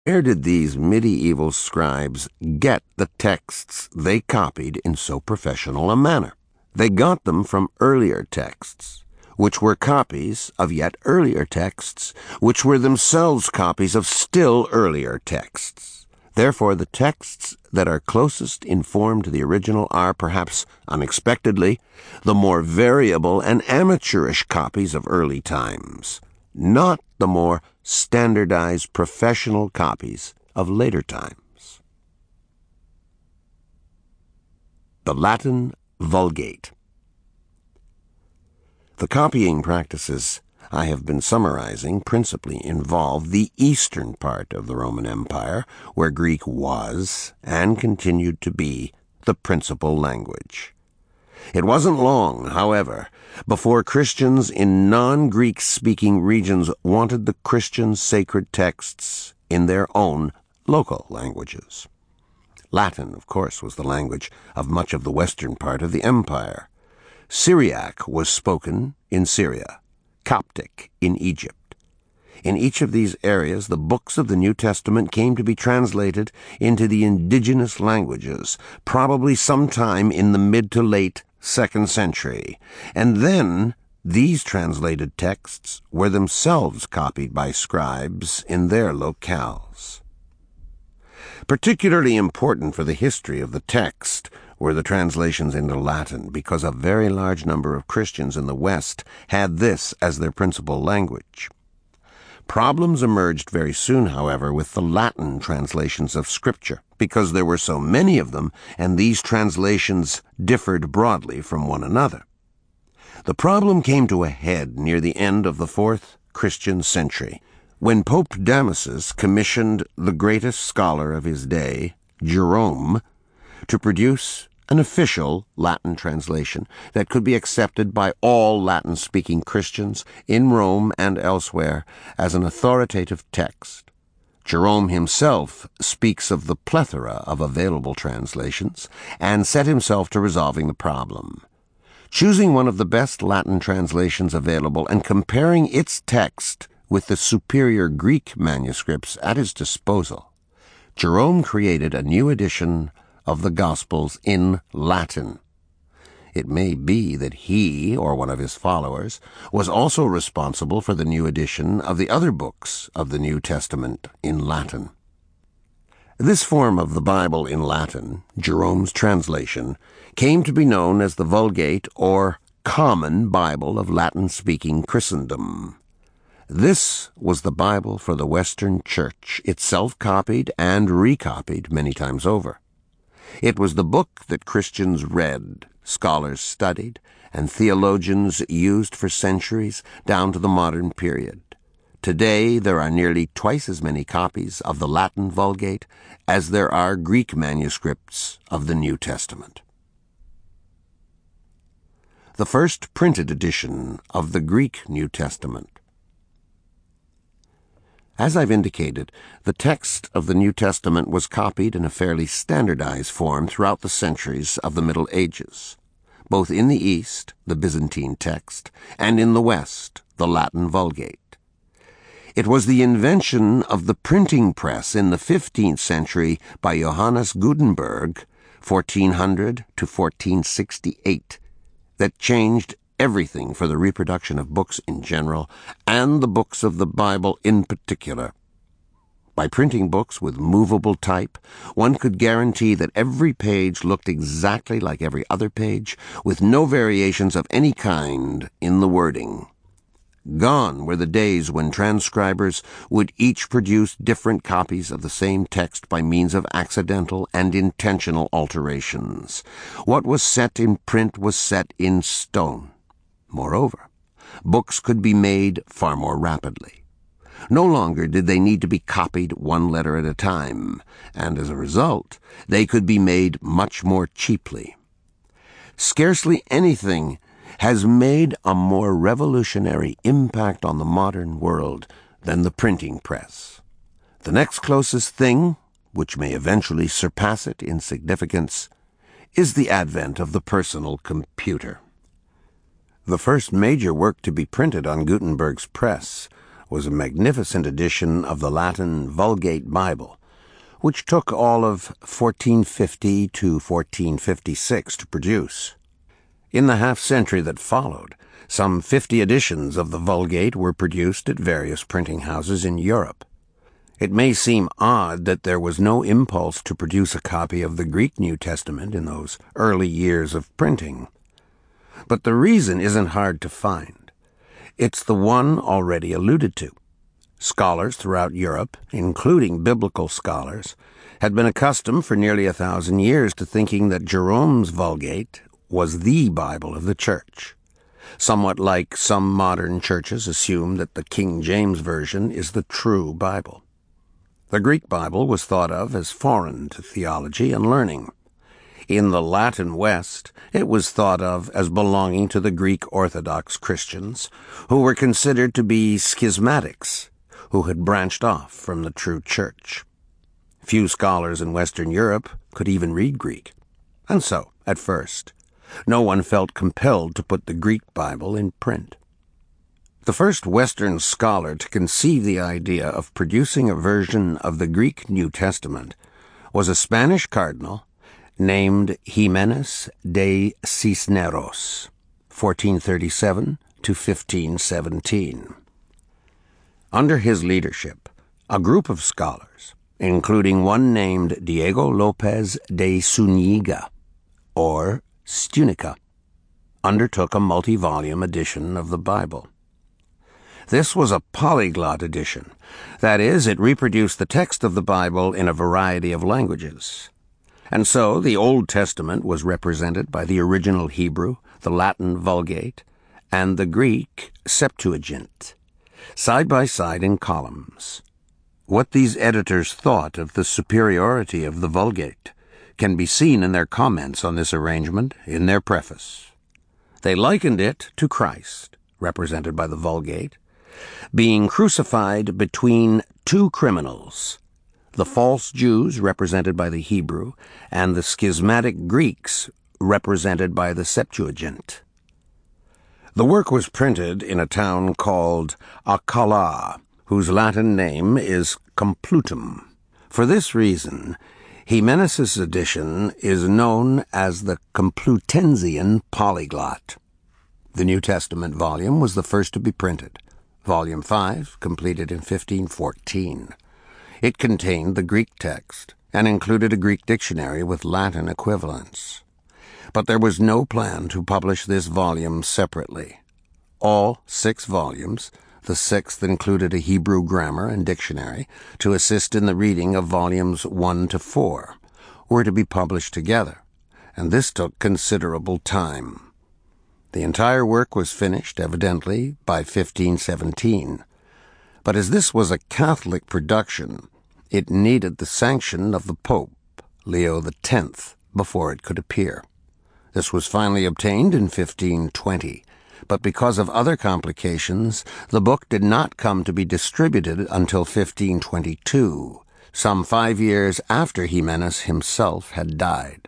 Where did these medieval scribes get the texts they copied in so professional a manner? They got them from earlier texts, which were copies of yet earlier texts, which were themselves copies of still earlier texts. Therefore, the texts that are closest in form to the original are, perhaps unexpectedly, the more variable and amateurish copies of early times, not the more standardized professional copies of later times. The Latin Vulgate. The copying practices I have been summarizing principally involve the eastern part of the Roman Empire, where Greek was, and continued to be, the principal language. It wasn't long, however, before Christians in non-Greek-speaking regions wanted the Christian sacred texts in their own local languages. Latin, of course, was the language of much of the western part of the empire. Syriac was spoken in Syria, Coptic in Egypt. In each of these areas, the books of the New Testament came to be translated into the indigenous languages, probably sometime in the mid to late 2nd century, and then these translated texts were themselves copied by scribes in their locales. Particularly important for the history of the text were the translations into Latin, because a very large number of Christians in the West had this as their principal language. Problems emerged very soon, however, with the Latin translations of Scripture, because there were so many of them, and these translations differed broadly from one another. The problem came to a head near the end of the 4th Christian century, when Pope Damasus commissioned the greatest scholar of his day, Jerome, to produce an official Latin translation that could be accepted by all Latin-speaking Christians in Rome and elsewhere as an authoritative text. Jerome himself speaks of the plethora of available translations and set himself to resolving the problem. Choosing one of the best Latin translations available and comparing its text with the superior Greek manuscripts at his disposal, Jerome created a new edition of the Gospels in Latin. It may be that he, or one of his followers, was also responsible for the new edition of the other books of the New Testament in Latin. This form of the Bible in Latin, Jerome's translation, came to be known as the Vulgate or Common Bible of Latin-speaking Christendom. This was the Bible for the Western Church, itself copied and recopied many times over. It was the book that Christians read, scholars studied, and theologians used for centuries down to the modern period. Today there are nearly twice as many copies of the Latin Vulgate as there are Greek manuscripts of the New Testament. The first printed edition of the Greek New Testament. As I've indicated, the text of the New Testament was copied in a fairly standardized form throughout the centuries of the Middle Ages, both in the East, the Byzantine text, and in the West, the Latin Vulgate. It was the invention of the printing press in the 15th century by Johannes Gutenberg, 1400 to 1468, that changed everything for the reproduction of books in general, and the books of the Bible in particular. By printing books with movable type, one could guarantee that every page looked exactly like every other page, with no variations of any kind in the wording. Gone were the days when transcribers would each produce different copies of the same text by means of accidental and intentional alterations. What was set in print was set in stone. Moreover, books could be made far more rapidly. No longer did they need to be copied one letter at a time, and as a result, they could be made much more cheaply. Scarcely anything has made a more revolutionary impact on the modern world than the printing press. The next closest thing, which may eventually surpass it in significance, is the advent of the personal computer. The first major work to be printed on Gutenberg's press was a magnificent edition of the Latin Vulgate Bible, which took all of 1450 to 1456 to produce. In the half-century that followed, some 50 editions of the Vulgate were produced at various printing houses in Europe. It may seem odd that there was no impulse to produce a copy of the Greek New Testament in those early years of printing. But the reason isn't hard to find. It's the one already alluded to. Scholars throughout Europe, including biblical scholars, had been accustomed for nearly 1,000 years to thinking that Jerome's Vulgate was the Bible of the Church, somewhat like some modern churches assume that the King James Version is the true Bible. The Greek Bible was thought of as foreign to theology and learning. In the Latin West, it was thought of as belonging to the Greek Orthodox Christians, who were considered to be schismatics, who had branched off from the true church. Few scholars in Western Europe could even read Greek, and so, at first, no one felt compelled to put the Greek Bible in print. The first Western scholar to conceive the idea of producing a version of the Greek New Testament was a Spanish cardinal named Ximenes de Cisneros, 1437 to 1517. Under his leadership, a group of scholars, including one named Diego Lopez de Zuniga, or Stunica, undertook a multi-volume edition of the Bible. This was a polyglot edition. That is, it reproduced the text of the Bible in a variety of languages. And so the Old Testament was represented by the original Hebrew, the Latin Vulgate, and the Greek Septuagint, side by side in columns. What these editors thought of the superiority of the Vulgate can be seen in their comments on this arrangement in their preface. They likened it to Christ, represented by the Vulgate, being crucified between two criminals, the false Jews, represented by the Hebrew, and the schismatic Greeks, represented by the Septuagint. The work was printed in a town called Alcalá, whose Latin name is Complutum. For this reason, Ximenes' edition is known as the Complutensian Polyglot. The New Testament volume was the first to be printed. Volume 5, completed in 1514. It contained the Greek text and included a Greek dictionary with Latin equivalents. But there was no plan to publish this volume separately. All 6 volumes, the 6th included a Hebrew grammar and dictionary to assist in the reading of volumes 1 to 4, were to be published together, and this took considerable time. The entire work was finished, evidently, by 1517. But as this was a Catholic production, it needed the sanction of the Pope, Leo X, before it could appear. This was finally obtained in 1520, but because of other complications, the book did not come to be distributed until 1522, some 5 years after Ximenes himself had died.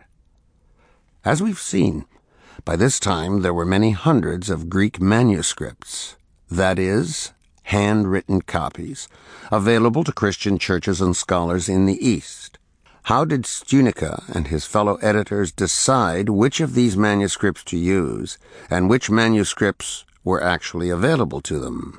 As we've seen, by this time there were many hundreds of Greek manuscripts, that is, handwritten copies, available to Christian churches and scholars in the East. How did Stunica and his fellow editors decide which of these manuscripts to use and which manuscripts were actually available to them?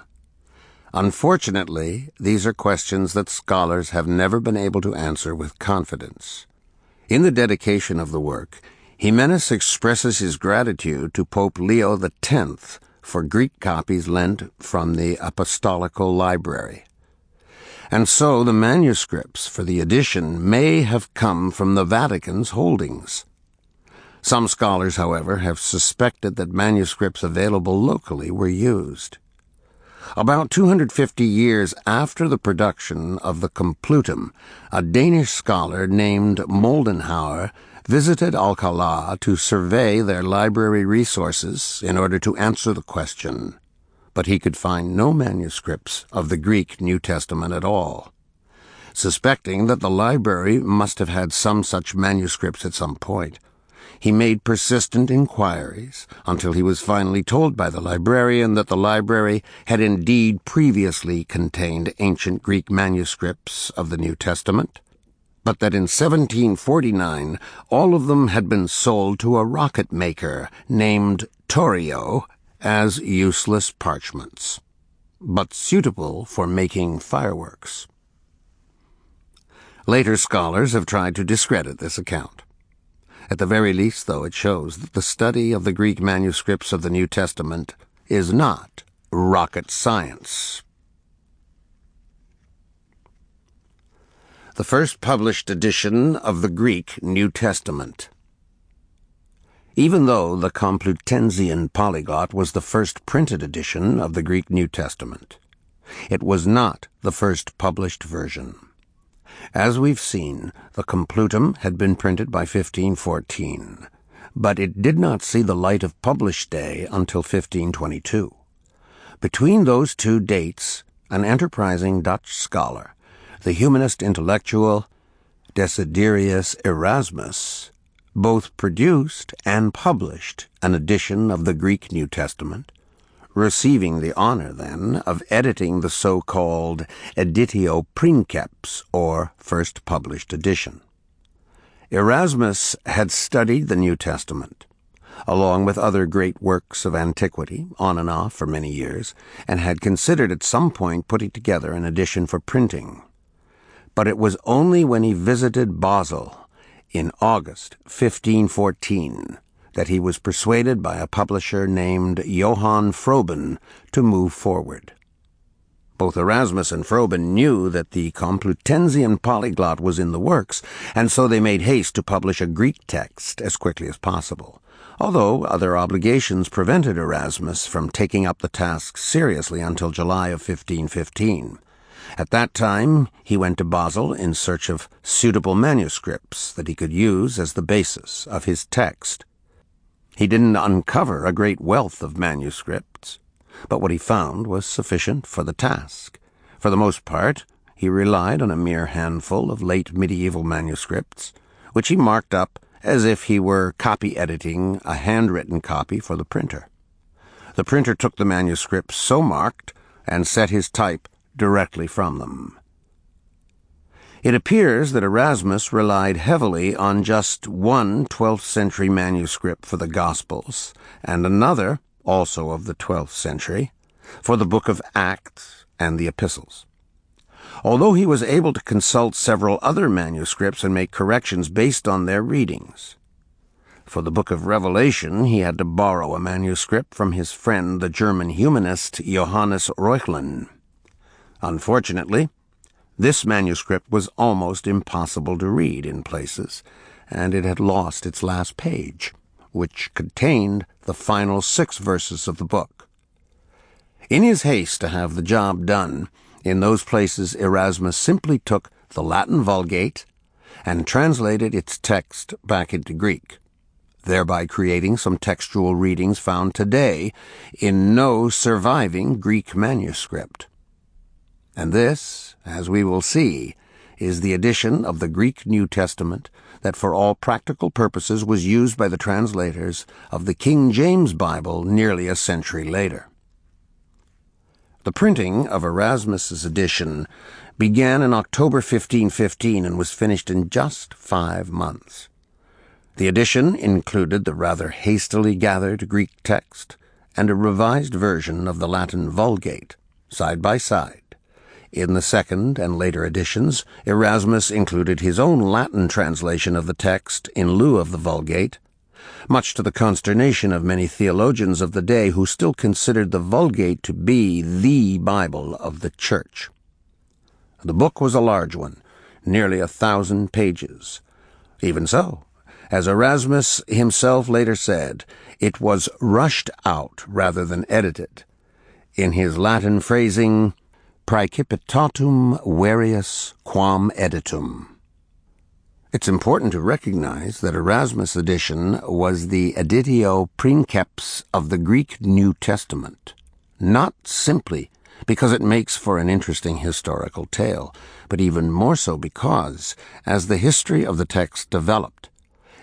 Unfortunately, these are questions that scholars have never been able to answer with confidence. In the dedication of the work, Ximenes expresses his gratitude to Pope Leo X for Greek copies lent from the Apostolical Library. And so the manuscripts for the edition may have come from the Vatican's holdings. Some scholars, however, have suspected that manuscripts available locally were used. About 250 years after the production of the Complutum, a Danish scholar named Moldenhauer visited Alcalá to survey their library resources in order to answer the question, but he could find no manuscripts of the Greek New Testament at all. Suspecting that the library must have had some such manuscripts at some point, He made persistent inquiries until he was finally told by the librarian that the library had indeed previously contained ancient Greek manuscripts of the New Testament, but that in 1749 all of them had been sold to a rocket maker named Torio as useless parchments, but suitable for making fireworks. Later scholars have tried to discredit this account. At the very least, though, it shows that the study of the Greek manuscripts of the New Testament is not rocket science. The first published edition of the Greek New Testament. Even though the Complutensian Polyglot was the first printed edition of the Greek New Testament, it was not the first published version. As we've seen, the Complutum had been printed by 1514, but it did not see the light of published day until 1522. Between those two dates, an enterprising Dutch scholar, the humanist intellectual Desiderius Erasmus, both produced and published an edition of the Greek New Testament, receiving the honor, then, of editing the so-called Editio Princeps, or first published edition. Erasmus had studied the New Testament, along with other great works of antiquity, on and off for many years, and had considered at some point putting together an edition for printing. But it was only when he visited Basel in August 1514 that he was persuaded by a publisher named Johann Froben to move forward. Both Erasmus and Froben knew that the Complutensian Polyglot was in the works, and so they made haste to publish a Greek text as quickly as possible, although other obligations prevented Erasmus from taking up the task seriously until July of 1515. At that time, he went to Basel in search of suitable manuscripts that he could use as the basis of his text. He didn't uncover a great wealth of manuscripts, but what he found was sufficient for the task. For the most part, he relied on a mere handful of late medieval manuscripts, which he marked up as if he were copy-editing a handwritten copy for the printer. The printer took the manuscripts so marked and set his type directly from them. It appears that Erasmus relied heavily on just one 12th century manuscript for the Gospels, and another, also of the 12th century, for the book of Acts and the Epistles. Although he was able to consult several other manuscripts and make corrections based on their readings. For the book of Revelation, he had to borrow a manuscript from his friend, the German humanist Johannes Reuchlin. Unfortunately, this manuscript was almost impossible to read in places, and it had lost its last page, which contained the final 6 verses of the book. In his haste to have the job done, in those places Erasmus simply took the Latin Vulgate and translated its text back into Greek, thereby creating some textual readings found today in no surviving Greek manuscript. And this, as we will see, is the edition of the Greek New Testament that for all practical purposes was used by the translators of the King James Bible nearly a century later. The printing of Erasmus's edition began in October 1515 and was finished in just 5 months. The edition included the rather hastily gathered Greek text and a revised version of the Latin Vulgate, side by side. In the second and later editions, Erasmus included his own Latin translation of the text in lieu of the Vulgate, much to the consternation of many theologians of the day who still considered the Vulgate to be the Bible of the Church. The book was a large one, nearly 1,000 pages. Even so, as Erasmus himself later said, it was rushed out rather than edited. In his Latin phrasing, praecipitatum varius quam editum. It's important to recognize that Erasmus' edition was the Editio Princeps of the Greek New Testament, not simply because it makes for an interesting historical tale, but even more so because, as the history of the text developed,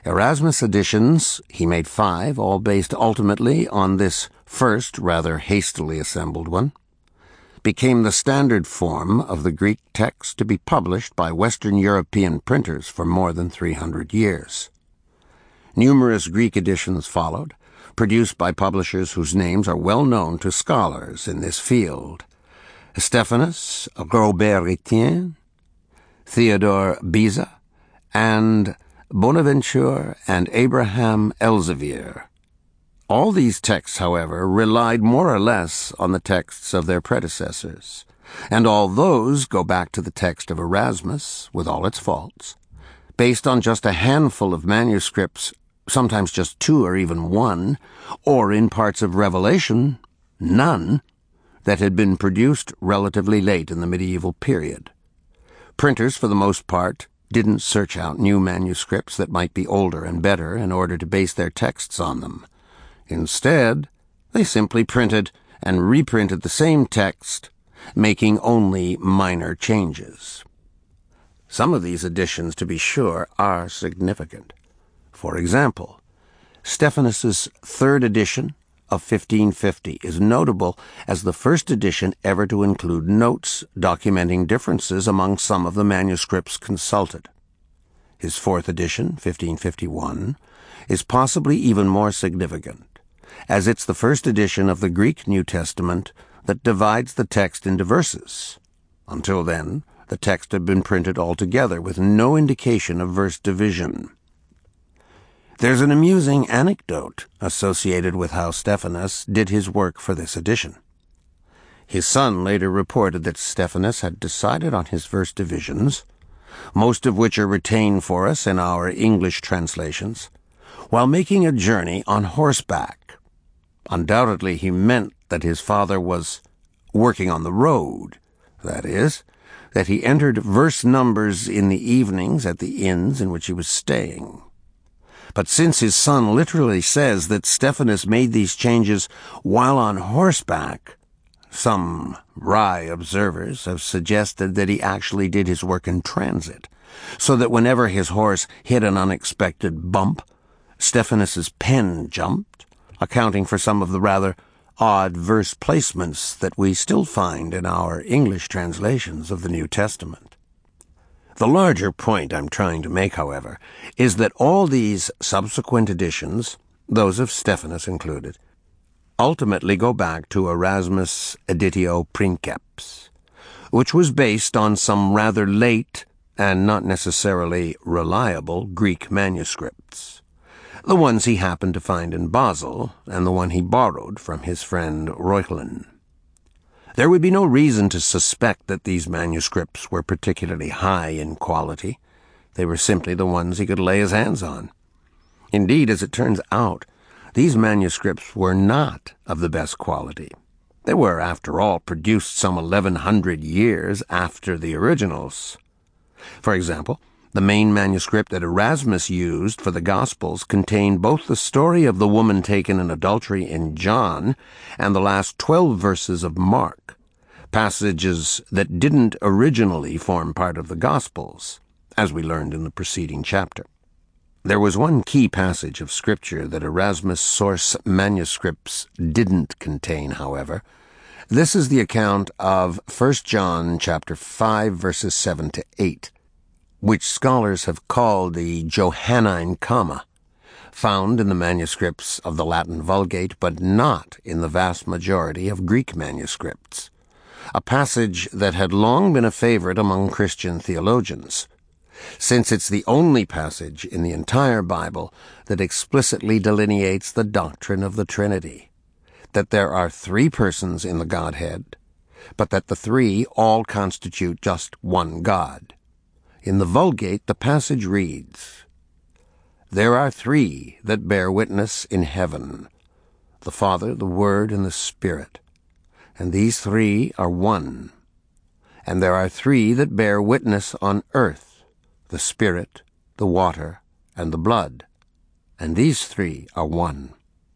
Erasmus editions, he made 5, all based ultimately on this first, rather hastily assembled one, became the standard form of the Greek text to be published by Western European printers for more than 300 years. Numerous Greek editions followed, produced by publishers whose names are well known to scholars in this field: Stephanus, Robert-Etienne, Theodore Beza, and Bonaventure and Abraham Elzevir. All these texts, however, relied more or less on the texts of their predecessors, and all those go back to the text of Erasmus, with all its faults, based on just a handful of manuscripts, sometimes just 2 or even 1, or in parts of Revelation, none, that had been produced relatively late in the medieval period. Printers, for the most part, didn't search out new manuscripts that might be older and better in order to base their texts on them. Instead, they simply printed and reprinted the same text, making only minor changes. Some of these additions, to be sure, are significant. For example, Stephanus's 3rd edition of 1550 is notable as the first edition ever to include notes documenting differences among some of the manuscripts consulted. His 4th edition, 1551, is possibly even more significant, as it's the first edition of the Greek New Testament that divides the text into verses. Until then, the text had been printed altogether with no indication of verse division. There's an amusing anecdote associated with how Stephanus did his work for this edition. His son later reported that Stephanus had decided on his verse divisions, most of which are retained for us in our English translations, while making a journey on horseback. Undoubtedly he meant that his father was working on the road, that is, that he entered verse numbers in the evenings at the inns in which he was staying. But since his son literally says that Stephanus made these changes while on horseback, some wry observers have suggested that he actually did his work in transit, so that whenever his horse hit an unexpected bump, Stephanus's pen jumped, accounting for some of the rather odd verse placements that we still find in our English translations of the New Testament. The larger point I'm trying to make, however, is that all these subsequent editions, those of Stephanus included, ultimately go back to Erasmus' Editio Princeps, which was based on some rather late and not necessarily reliable Greek manuscripts, the ones he happened to find in Basel and the one he borrowed from his friend Reuchlin. There would be no reason to suspect that these manuscripts were particularly high in quality. They were simply the ones he could lay his hands on. Indeed, as it turns out, these manuscripts were not of the best quality. They were, after all, produced some 1100 years after the originals. For example, the main manuscript that Erasmus used for the Gospels contained both the story of the woman taken in adultery in John and the last 12 verses of Mark, passages that didn't originally form part of the Gospels, as we learned in the preceding chapter. There was one key passage of Scripture that Erasmus' source manuscripts didn't contain, however. This is the account of 1 John chapter 5, verses 7 to 8, which scholars have called the Johannine comma, found in the manuscripts of the Latin Vulgate, but not in the vast majority of Greek manuscripts, a passage that had long been a favorite among Christian theologians, since it's the only passage in the entire Bible that explicitly delineates the doctrine of the Trinity, that there are 3 persons in the Godhead, but that the 3 all constitute just one God. In the Vulgate, the passage reads, "There are 3 that bear witness in heaven, the Father, the Word, and the Spirit, and these 3 are one. And there are 3 that bear witness on earth, the Spirit, the water, and the blood, and these 3 are one."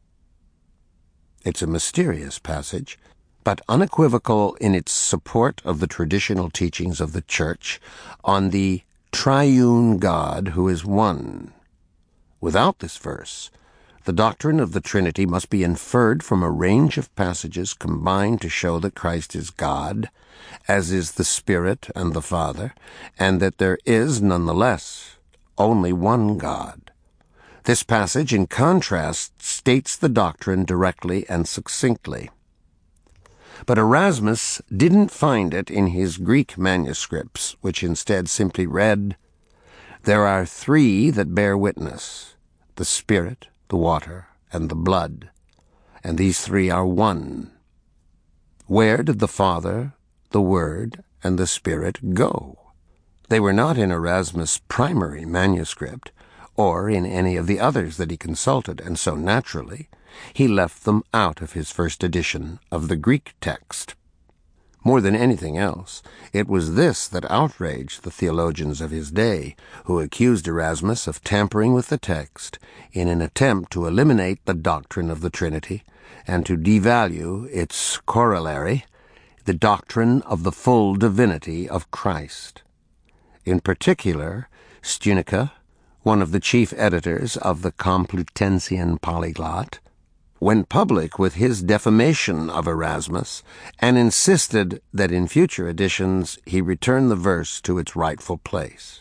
It's a mysterious passage, but unequivocal in its support of the traditional teachings of the Church on the triune God who is one. Without this verse, the doctrine of the Trinity must be inferred from a range of passages combined to show that Christ is God, as is the Spirit and the Father, and that there is, nonetheless, only one God. This passage, in contrast, states the doctrine directly and succinctly. But Erasmus didn't find it in his Greek manuscripts, which instead simply read, "There are three that bear witness, the Spirit, the water, and the blood, and these three are one." Where did the Father, the Word, and the Spirit go? They were not in Erasmus' primary manuscript, or in any of the others that he consulted, and so naturally he left them out of his first edition of the Greek text. More than anything else, it was this that outraged the theologians of his day, who accused Erasmus of tampering with the text in an attempt to eliminate the doctrine of the Trinity and to devalue its corollary, the doctrine of the full divinity of Christ. In particular, Stunica, one of the chief editors of the Complutensian Polyglot, went public with his defamation of Erasmus and insisted that in future editions he return the verse to its rightful place.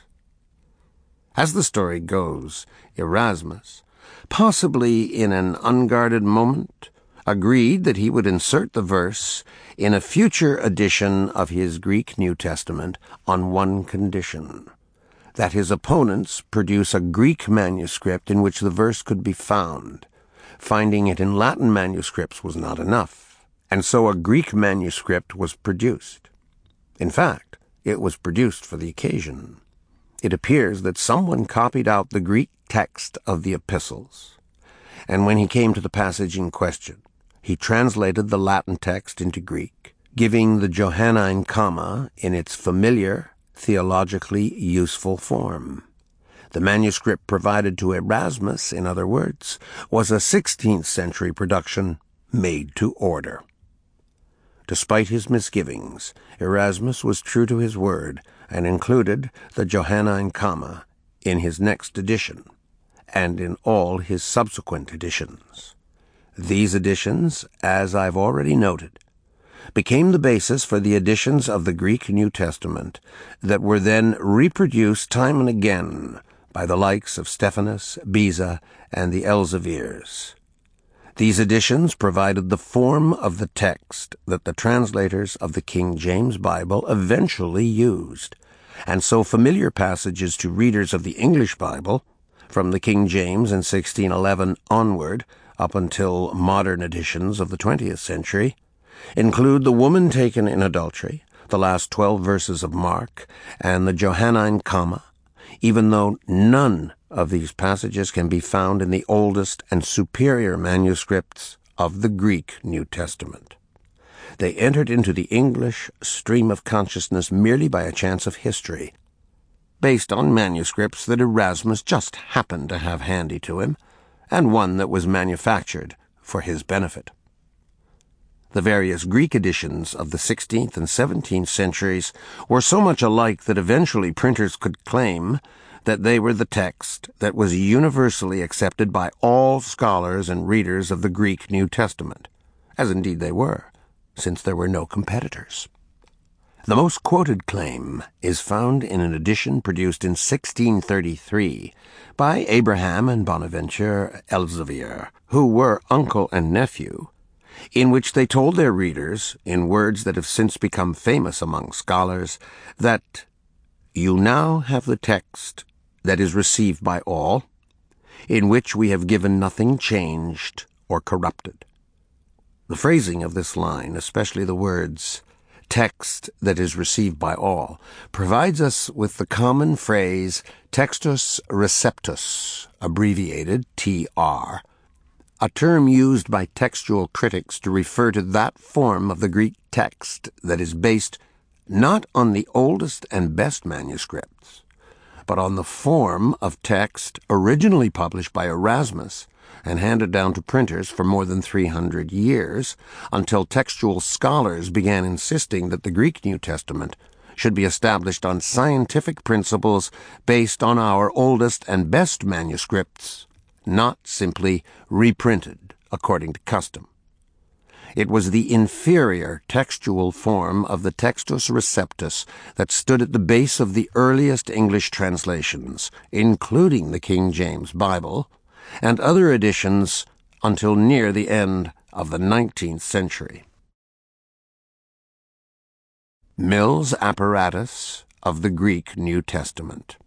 As the story goes, Erasmus, possibly in an unguarded moment, agreed that he would insert the verse in a future edition of his Greek New Testament on one condition: that his opponents produce a Greek manuscript in which the verse could be found. Finding it in Latin manuscripts was not enough, and so a Greek manuscript was produced. In fact, it was produced for the occasion. It appears that someone copied out the Greek text of the epistles, and when he came to the passage in question, he translated the Latin text into Greek, giving the Johannine comma in its familiar, theologically useful form. The manuscript provided to Erasmus, in other words, was a 16th century production made to order. Despite his misgivings, Erasmus was true to his word and included the Johannine comma in his next edition and in all his subsequent editions. These editions, as I've already noted, became the basis for the editions of the Greek New Testament that were then reproduced time and again by the likes of Stephanus, Beza, and the Elzevirs. These editions provided the form of the text that the translators of the King James Bible eventually used, and so familiar passages to readers of the English Bible, from the King James in 1611 onward up until modern editions of the 20th century, include the woman taken in adultery, the last 12 verses of Mark, and the Johannine comma, even though none of these passages can be found in the oldest and superior manuscripts of the Greek New Testament. They entered into the English stream of consciousness merely by a chance of history, based on manuscripts that Erasmus just happened to have handy to him, and one that was manufactured for his benefit. The various Greek editions of the 16th and 17th centuries were so much alike that eventually printers could claim that they were the text that was universally accepted by all scholars and readers of the Greek New Testament, as indeed they were, since there were no competitors. The most quoted claim is found in an edition produced in 1633 by Abraham and Bonaventure Elzevir, who were uncle and nephew, in which they told their readers, in words that have since become famous among scholars, that "you now have the text that is received by all, in which we have given nothing changed or corrupted." The phrasing of this line, especially the words "text that is received by all," provides us with the common phrase textus receptus, abbreviated TR, a term used by textual critics to refer to that form of the Greek text that is based not on the oldest and best manuscripts, but on the form of text originally published by Erasmus and handed down to printers for more than 300 years, until textual scholars began insisting that the Greek New Testament should be established on scientific principles based on our oldest and best manuscripts, not simply reprinted according to custom. It was the inferior textual form of the Textus Receptus that stood at the base of the earliest English translations, including the King James Bible, and other editions until near the end of the 19th century. Mill's apparatus of the Greek New Testament.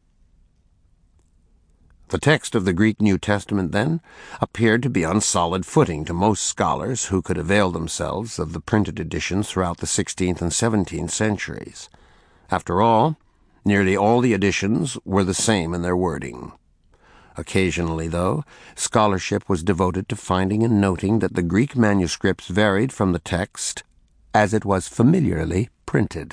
The text of the Greek New Testament, then, appeared to be on solid footing to most scholars who could avail themselves of the printed editions throughout the 16th and 17th centuries. After all, nearly all the editions were the same in their wording. Occasionally, though, scholarship was devoted to finding and noting that the Greek manuscripts varied from the text as it was familiarly printed.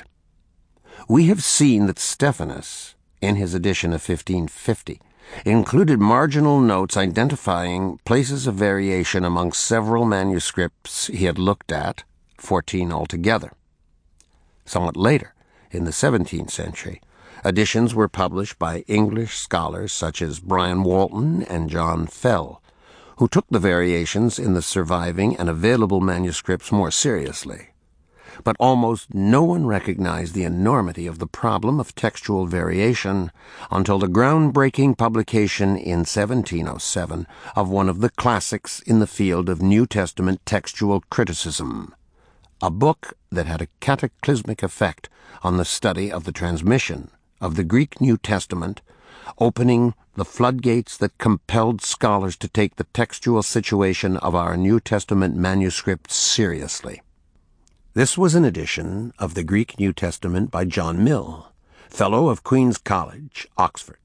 We have seen that Stephanus, in his edition of 1550, included marginal notes identifying places of variation among several manuscripts he had looked at, 14 altogether. Somewhat later, in the 17th century, editions were published by English scholars such as Brian Walton and John Fell, who took the variations in the surviving and available manuscripts more seriously. But almost no one recognized the enormity of the problem of textual variation until the groundbreaking publication in 1707 of one of the classics in the field of New Testament textual criticism, a book that had a cataclysmic effect on the study of the transmission of the Greek New Testament, opening the floodgates that compelled scholars to take the textual situation of our New Testament manuscripts seriously. This was an edition of the Greek New Testament by John Mill, Fellow of Queen's College, Oxford.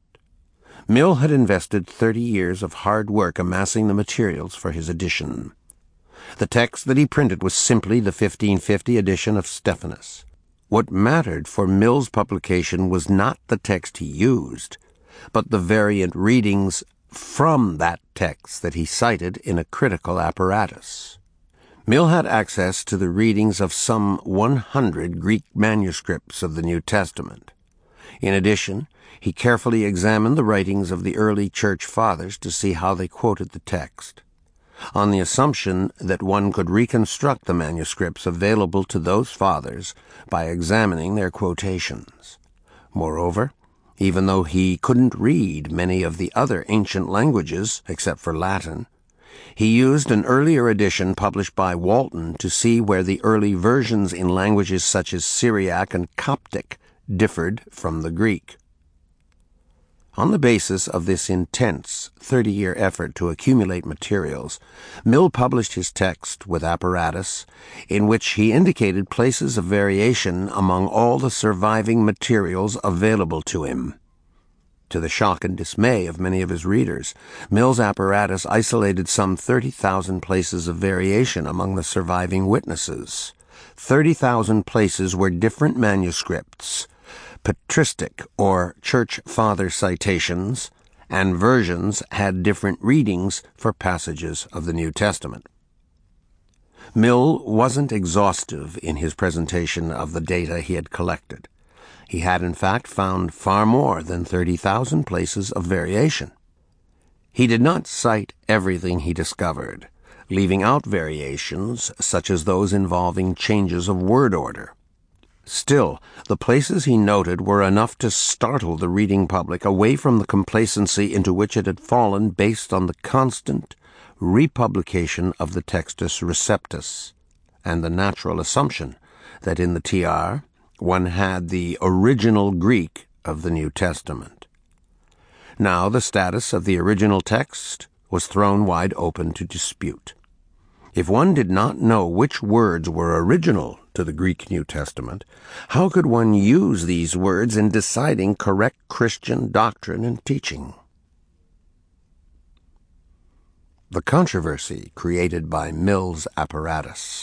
Mill had invested 30 years of hard work amassing the materials for his edition. The text that he printed was simply the 1550 edition of Stephanus. What mattered for Mill's publication was not the text he used, but the variant readings from that text that he cited in a critical apparatus. Mill had access to the readings of some 100 Greek manuscripts of the New Testament. In addition, he carefully examined the writings of the early church fathers to see how they quoted the text, on the assumption that one could reconstruct the manuscripts available to those fathers by examining their quotations. Moreover, even though he couldn't read many of the other ancient languages except for Latin, he used an earlier edition published by Walton to see where the early versions in languages such as Syriac and Coptic differed from the Greek. On the basis of this intense 30-year effort to accumulate materials, Mill published his text with apparatus in which he indicated places of variation among all the surviving materials available to him. To the shock and dismay of many of his readers, Mill's apparatus isolated some 30,000 places of variation among the surviving witnesses. 30,000 places where different manuscripts, patristic or church father citations, and versions had different readings for passages of the New Testament. Mill wasn't exhaustive in his presentation of the data he had collected. He had, in fact, found far more than 30,000 places of variation. He did not cite everything he discovered, leaving out variations such as those involving changes of word order. Still, the places he noted were enough to startle the reading public away from the complacency into which it had fallen based on the constant republication of the Textus Receptus, and the natural assumption that in the TR one had the original Greek of the New Testament. Now the status of the original text was thrown wide open to dispute. If one did not know which words were original to the Greek New Testament, how could one use these words in deciding correct Christian doctrine and teaching? The controversy created by Mill's apparatus.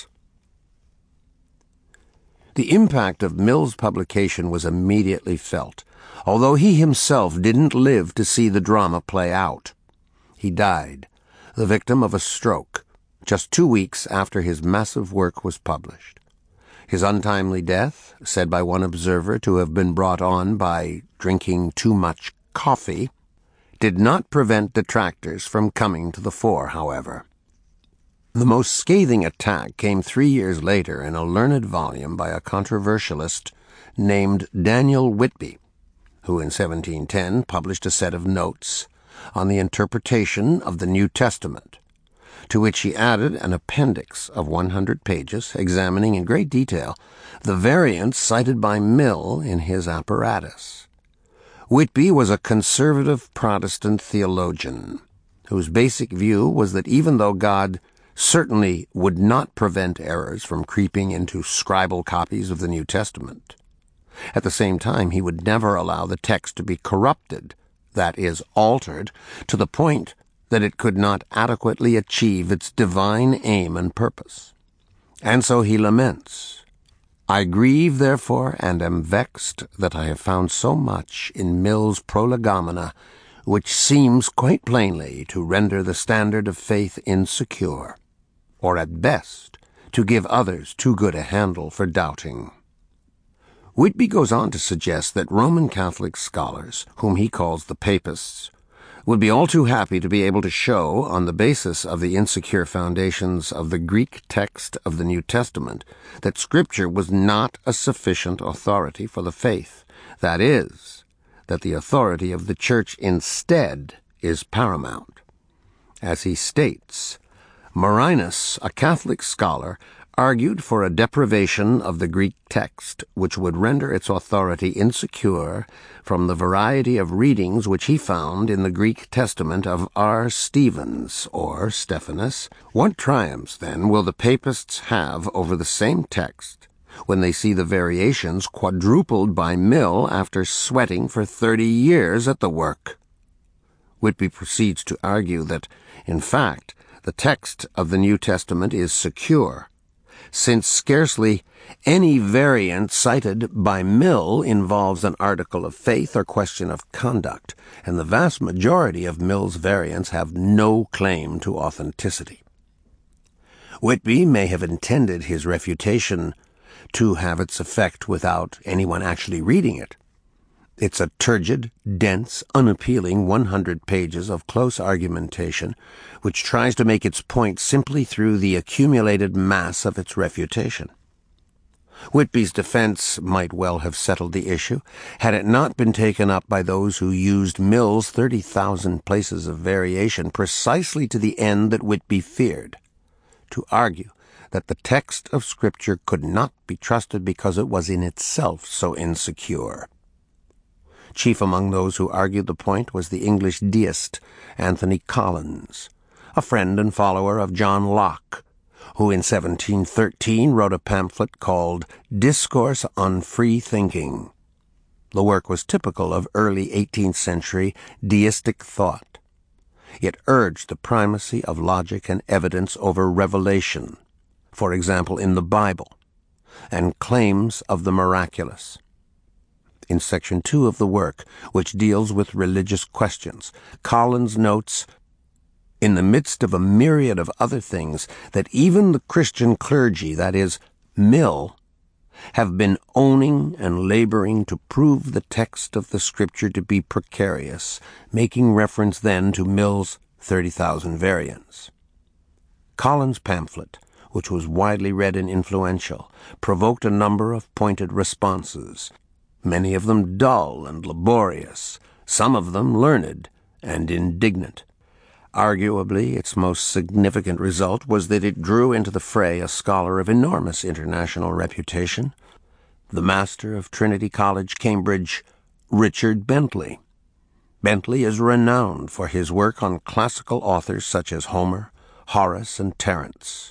The impact of Mill's publication was immediately felt, although he himself didn't live to see the drama play out. He died, the victim of a stroke, just 2 weeks after his massive work was published. His untimely death, said by one observer to have been brought on by drinking too much coffee, did not prevent detractors from coming to the fore, however. The most scathing attack came 3 years later in a learned volume by a controversialist named Daniel Whitby, who in 1710 published a set of notes on the interpretation of the New Testament, to which he added an appendix of 100 pages examining in great detail the variants cited by Mill in his apparatus. Whitby was a conservative Protestant theologian whose basic view was that even though God certainly would not prevent errors from creeping into scribal copies of the New Testament, at the same time he would never allow the text to be corrupted, that is, altered, to the point that it could not adequately achieve its divine aim and purpose. And so he laments, "I grieve, therefore, and am vexed that I have found so much in Mill's Prolegomena which seems quite plainly to render the standard of faith insecure, or at best to give others too good a handle for doubting." Whitby goes on to suggest that Roman Catholic scholars, whom he calls the Papists, would be all too happy to be able to show, on the basis of the insecure foundations of the Greek text of the New Testament, that Scripture was not a sufficient authority for the faith, that is, that the authority of the Church instead is paramount. As he states, Marinus, a Catholic scholar, argued for a deprivation of the Greek text which would render its authority insecure from the variety of readings which he found in the Greek Testament of R. Stephens, or Stephanus. What triumphs, then, will the Papists have over the same text when they see the variations quadrupled by Mill after sweating for 30 years at the work? Whitby proceeds to argue that, in fact, the text of the New Testament is secure, since scarcely any variant cited by Mill involves an article of faith or question of conduct, and the vast majority of Mill's variants have no claim to authenticity. Whitby may have intended his refutation to have its effect without anyone actually reading it. It's a turgid, dense, unappealing 100 pages of close argumentation which tries to make its point simply through the accumulated mass of its refutation. Whitby's defense might well have settled the issue had it not been taken up by those who used Mill's 30,000 places of variation precisely to the end that Whitby feared, to argue that the text of Scripture could not be trusted because it was in itself so insecure. Chief among those who argued the point was the English deist Anthony Collins, a friend and follower of John Locke, who in 1713 wrote a pamphlet called Discourse on Free Thinking. The work was typical of early 18th century deistic thought. It urged the primacy of logic and evidence over revelation, for example in the Bible, and claims of the miraculous. In Section 2 of the work, which deals with religious questions, Collins notes, in the midst of a myriad of other things, that even the Christian clergy, that is, Mill, have been owning and laboring to prove the text of the Scripture to be precarious, making reference then to Mill's 30,000 variants. Collins' pamphlet, which was widely read and influential, provoked a number of pointed responses, many of them dull and laborious, some of them learned and indignant. Arguably, its most significant result was that it drew into the fray a scholar of enormous international reputation, the master of Trinity College, Cambridge, Richard Bentley. Bentley is renowned for his work on classical authors such as Homer, Horace, and Terence.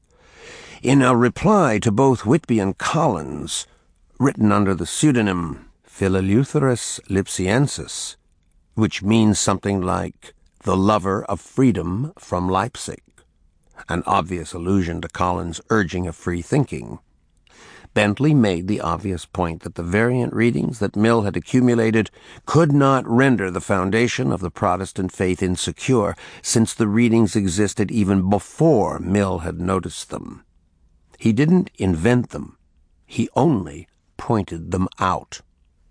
In a reply to both Whitby and Collins, written under the pseudonym Phileleutherus Lipsiensis, which means something like the lover of freedom from Leipzig, an obvious allusion to Collins' urging of free thinking, Bentley made the obvious point that the variant readings that Mill had accumulated could not render the foundation of the Protestant faith insecure, since the readings existed even before Mill had noticed them. He didn't invent them, He only pointed them out.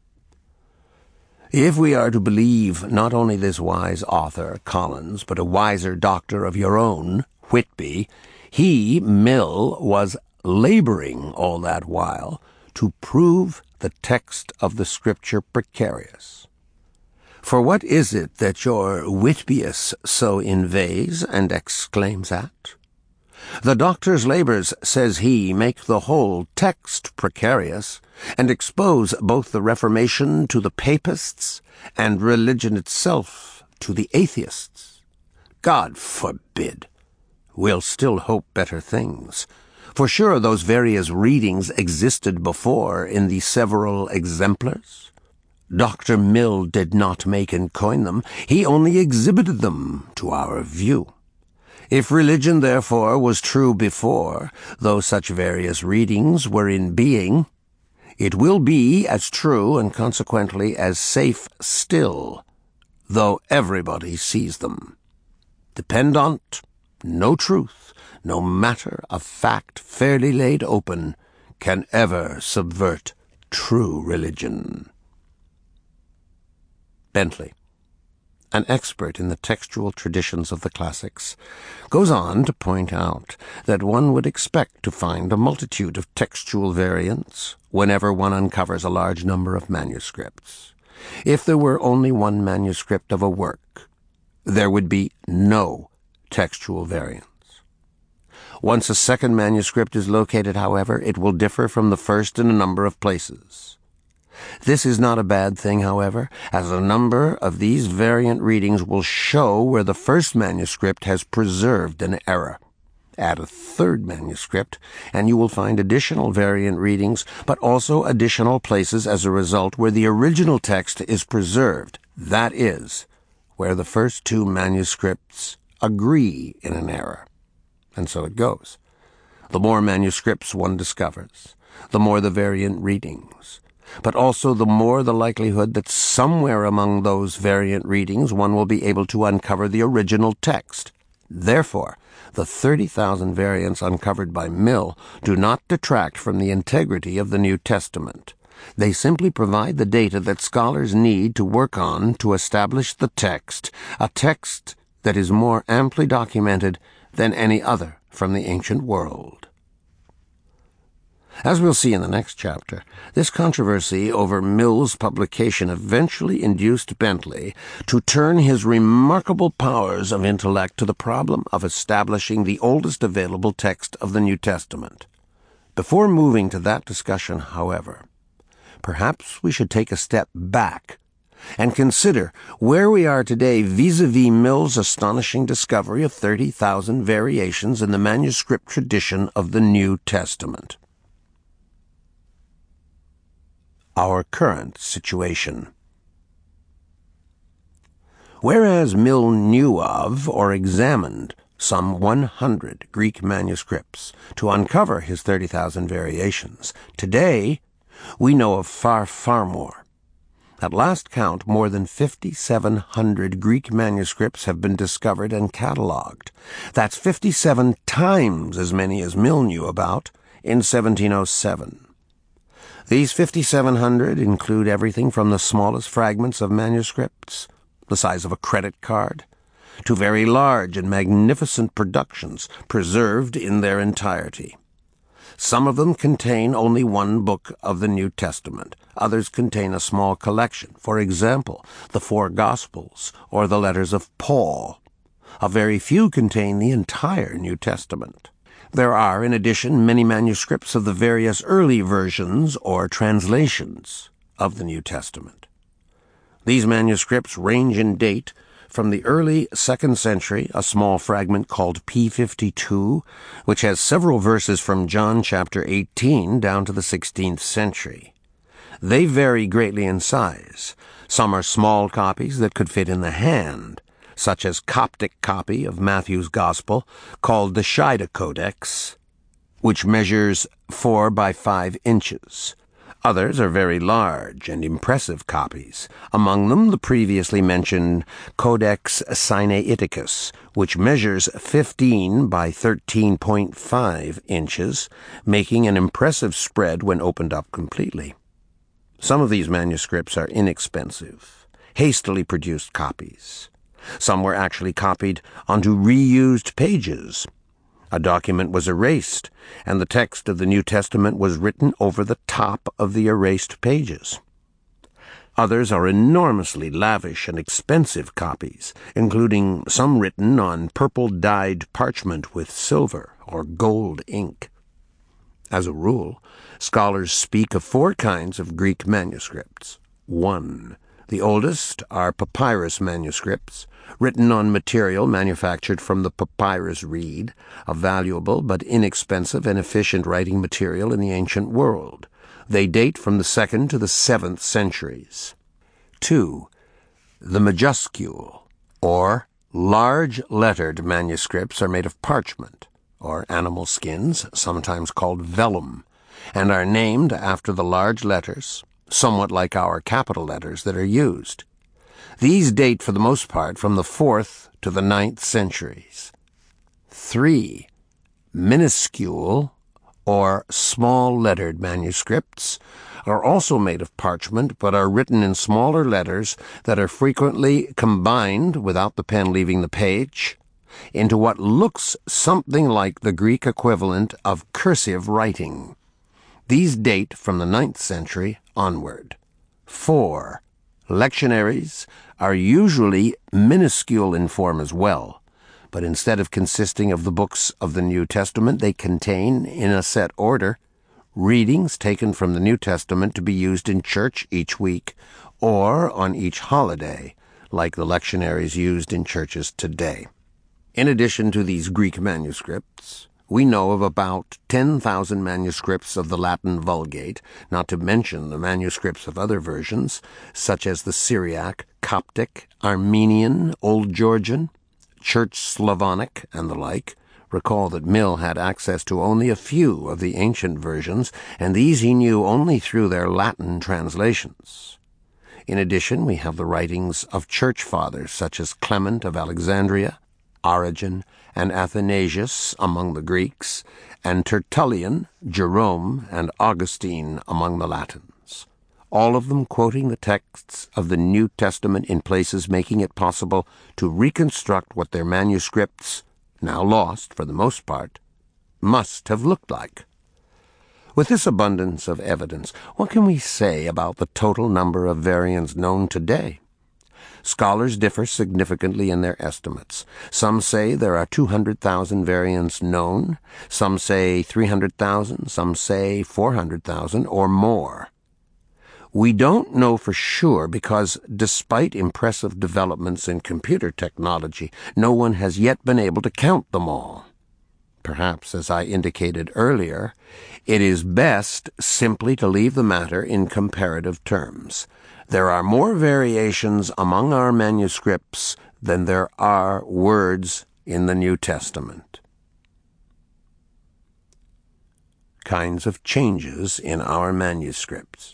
If we are to believe not only this wise author, Collins, but a wiser doctor of your own, Whitby, he, Mill, was laboring all that while to prove the text of the Scripture precarious. For what is it that your Whitbyus so inveighs and exclaims at? The doctor's labors, says he, make the whole text precarious, and expose both the Reformation to the papists, and religion itself to the atheists. God forbid! We'll still hope better things. For sure those various readings existed before in the several exemplars. Dr. Mill did not make and coin them, he only exhibited them to our view. If religion, therefore, was true before, though such various readings were in being, it will be as true and consequently as safe still, though everybody sees them. Depend on't, no truth, no matter of fact fairly laid open, can ever subvert true religion. Bentley, an expert in the textual traditions of the classics, goes on to point out that one would expect to find a multitude of textual variants whenever one uncovers a large number of manuscripts. If there were only one manuscript of a work, there would be no textual variants. Once a second manuscript is located, however, it will differ from the first in a number of places. This is not a bad thing, however, as a number of these variant readings will show where the first manuscript has preserved an error. Add a third manuscript, and you will find additional variant readings, but also additional places as a result where the original text is preserved. That is, where the first two manuscripts agree in an error. And so it goes. The more manuscripts one discovers, the more the variant readings, but also the more the likelihood that somewhere among those variant readings one will be able to uncover the original text. Therefore, the 30,000 variants uncovered by Mill do not detract from the integrity of the New Testament. They simply provide the data that scholars need to work on to establish the text, a text that is more amply documented than any other from the ancient world. As we'll see in the next chapter, this controversy over Mill's publication eventually induced Bentley to turn his remarkable powers of intellect to the problem of establishing the oldest available text of the New Testament. Before moving to that discussion, however, perhaps we should take a step back and consider where we are today vis-a-vis Mill's astonishing discovery of 30,000 variations in the manuscript tradition of the New Testament. Our current situation. Whereas Mill knew of or examined some 100 Greek manuscripts to uncover his 30,000 variations, today we know of far, far more. At last count, more than 5,700 Greek manuscripts have been discovered and catalogued. That's 57 times as many as Mill knew about in 1707. These 5,700 include everything from the smallest fragments of manuscripts, the size of a credit card, to very large and magnificent productions preserved in their entirety. Some of them contain only one book of the New Testament. Others contain a small collection, for example, the four Gospels or the letters of Paul. A very few contain the entire New Testament. There are, in addition, many manuscripts of the various early versions or translations of the New Testament. These manuscripts range in date from the early 2nd century, a small fragment called P52, which has several verses from John chapter 18 down to the 16th century. They vary greatly in size. Some are small copies that could fit in the hand, such as Coptic copy of Matthew's Gospel, called the Shida Codex, which measures 4 by 5 inches. Others are very large and impressive copies, among them the previously mentioned Codex Sinaiticus, which measures 15 by 13.5 inches, making an impressive spread when opened up completely. Some of these manuscripts are inexpensive, hastily produced copies. Some were actually copied onto reused pages. A document was erased, and the text of the New Testament was written over the top of the erased pages. Others are enormously lavish and expensive copies, including some written on purple-dyed parchment with silver or gold ink. As a rule, scholars speak of 4 kinds of Greek manuscripts. 1. The oldest are papyrus manuscripts, written on material manufactured from the papyrus reed, a valuable but inexpensive and efficient writing material in the ancient world. They date from the 2nd to the 7th centuries. 2. The majuscule, or large lettered manuscripts, are made of parchment, or animal skins, sometimes called vellum, and are named after the large letters, somewhat like our capital letters that are used. These date for the most part from the 4th to the 9th centuries. 3. Minuscule, or small-lettered manuscripts, are also made of parchment, but are written in smaller letters that are frequently combined, without the pen leaving the page, into what looks something like the Greek equivalent of cursive writing. These date from the 9th century onward. 4. Lectionaries are usually minuscule in form as well, but instead of consisting of the books of the New Testament, they contain, in a set order, readings taken from the New Testament to be used in church each week or on each holiday, like the lectionaries used in churches today. In addition to these Greek manuscripts, we know of about 10,000 manuscripts of the Latin Vulgate, not to mention the manuscripts of other versions, such as the Syriac, Coptic, Armenian, Old Georgian, Church Slavonic, and the like. Recall that Mill had access to only a few of the ancient versions, and these he knew only through their Latin translations. In addition, we have the writings of church fathers such as Clement of Alexandria, Origen, and Athanasius among the Greeks, and Tertullian, Jerome, and Augustine among the Latins, all of them quoting the texts of the New Testament in places making it possible to reconstruct what their manuscripts, now lost for the most part, must have looked like. With this abundance of evidence, what can we say about the total number of variants known today? Scholars differ significantly in their estimates. Some say there are 200,000 variants known, some say 300,000, some say 400,000 or more. We don't know for sure because, despite impressive developments in computer technology, no one has yet been able to count them all. Perhaps, as I indicated earlier, it is best simply to leave the matter in comparative terms. There are more variations among our manuscripts than there are words in the New Testament. Kinds of changes in our manuscripts.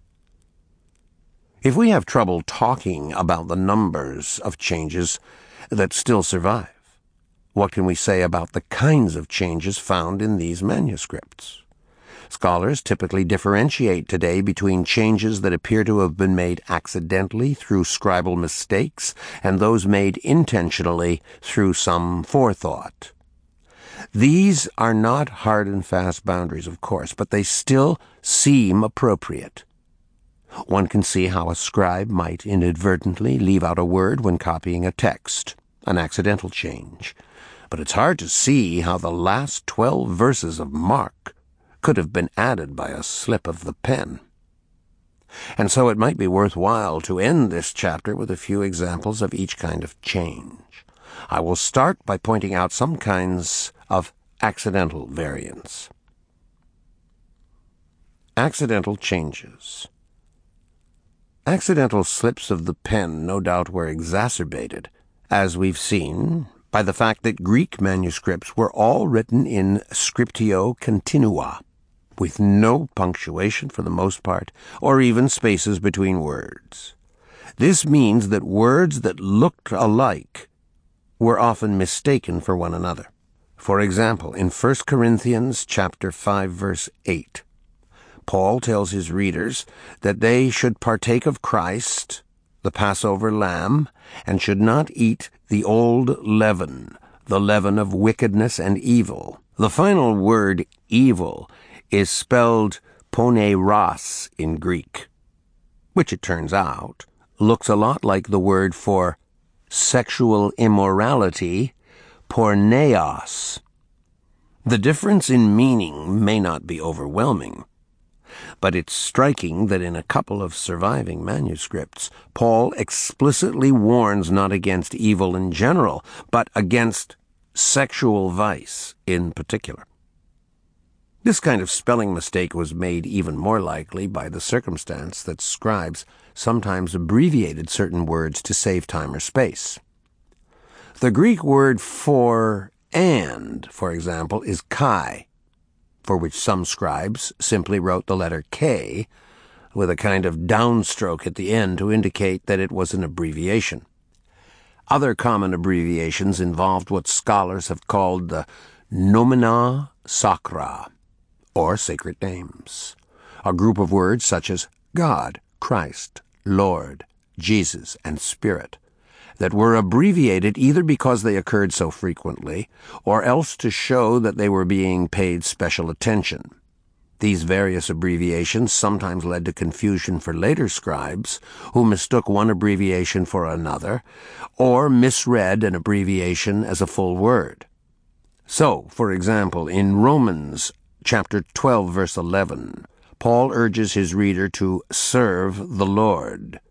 If we have trouble talking about the numbers of changes that still survive, what can we say about the kinds of changes found in these manuscripts? Scholars typically differentiate today between changes that appear to have been made accidentally through scribal mistakes and those made intentionally through some forethought. These are not hard and fast boundaries, of course, but they still seem appropriate. One can see how a scribe might inadvertently leave out a word when copying a text, an accidental change. But it's hard to see how the last 12 verses of Mark could have been added by a slip of the pen. And so it might be worthwhile to end this chapter with a few examples of each kind of change. I will start by pointing out some kinds of accidental variants. Accidental changes. Accidental slips of the pen no doubt were exacerbated, as we've seen, by the fact that Greek manuscripts were all written in scriptio continua, with no punctuation for the most part, or even spaces between words. This means that words that looked alike were often mistaken for one another. For example, in 1 Corinthians chapter 5, verse 8, Paul tells his readers that they should partake of Christ, the Passover lamb, and should not eat the old leaven, the leaven of wickedness and evil. The final word, evil, is spelled poneros in Greek, which it turns out looks a lot like the word for sexual immorality, porneos. The difference in meaning may not be overwhelming, but it's striking that in a couple of surviving manuscripts, Paul explicitly warns not against evil in general, but against sexual vice in particular. This kind of spelling mistake was made even more likely by the circumstance that scribes sometimes abbreviated certain words to save time or space. The Greek word for and, for example, is kai, for which some scribes simply wrote the letter K with a kind of downstroke at the end to indicate that it was an abbreviation. Other common abbreviations involved what scholars have called the nomina sacra, or sacred names, a group of words such as God, Christ, Lord, Jesus, and Spirit, that were abbreviated either because they occurred so frequently, or else to show that they were being paid special attention. These various abbreviations sometimes led to confusion for later scribes, who mistook one abbreviation for another, or misread an abbreviation as a full word. So, for example, in Romans chapter 12, verse 11, Paul urges his reader to serve the Lord.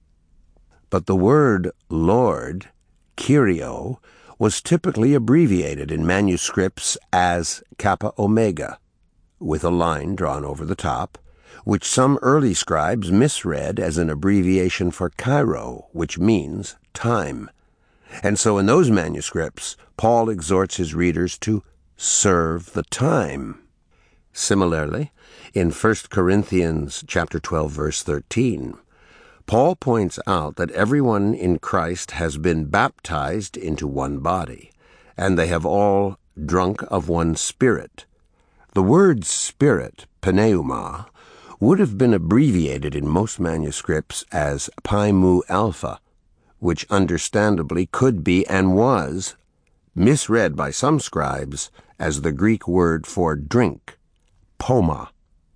But the word Lord, Kyrio, was typically abbreviated in manuscripts as Kappa Omega, with a line drawn over the top, which some early scribes misread as an abbreviation for Kairo, which means time. And so in those manuscripts, Paul exhorts his readers to serve the time. Similarly, in 1 Corinthians chapter 12, verse 13, Paul points out that everyone in Christ has been baptized into one body, and they have all drunk of one Spirit. The word Spirit, pneuma, would have been abbreviated in most manuscripts as Pi Alpha, which understandably could be and was misread by some scribes as the Greek word for drink, poma.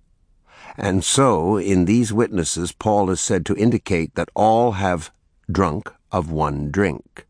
And so, in these witnesses, Paul is said to indicate that all have drunk of one drink.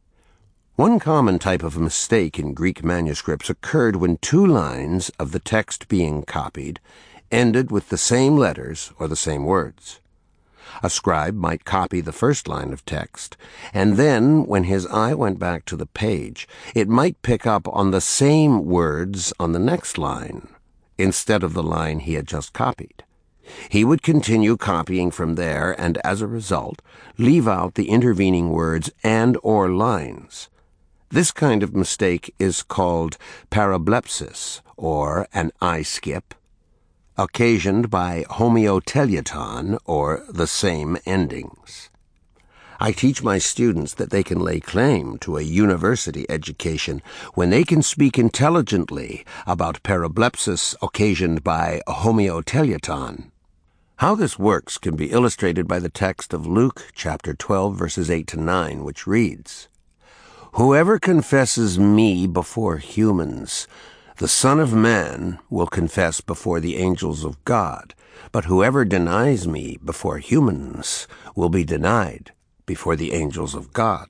One common type of mistake in Greek manuscripts occurred when two lines of the text being copied ended with the same letters or the same words. A scribe might copy the first line of text, and then, when his eye went back to the page, it might pick up on the same words on the next line, instead of the line he had just copied. He would continue copying from there and, as a result, leave out the intervening words and or lines. This kind of mistake is called parablepsis, or an eye skip, occasioned by homotelioton, or the same endings. I teach my students that they can lay claim to a university education when they can speak intelligently about parablepsis occasioned by homotelioton. How this works can be illustrated by the text of Luke chapter 12, verses 8 to 9, which reads, "Whoever confesses me before humans, the Son of Man will confess before the angels of God, but whoever denies me before humans will be denied before the angels of God."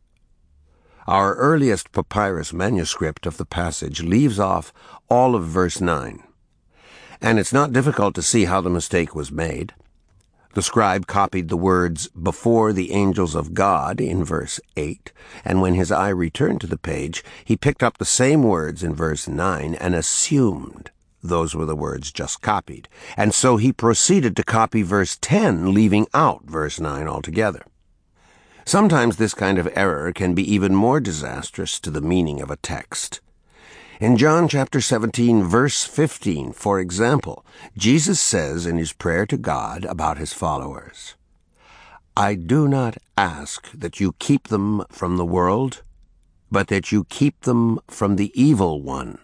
Our earliest papyrus manuscript of the passage leaves off all of verse 9, and it's not difficult to see how the mistake was made. The scribe copied the words "before the angels of God" in verse 8, and when his eye returned to the page, he picked up the same words in verse 9 and assumed those were the words just copied, and so he proceeded to copy verse 10, leaving out verse 9 altogether. Sometimes this kind of error can be even more disastrous to the meaning of a text. In John chapter 17, verse 15, for example, Jesus says in his prayer to God about his followers, "I do not ask that you keep them from the world, but that you keep them from the evil one."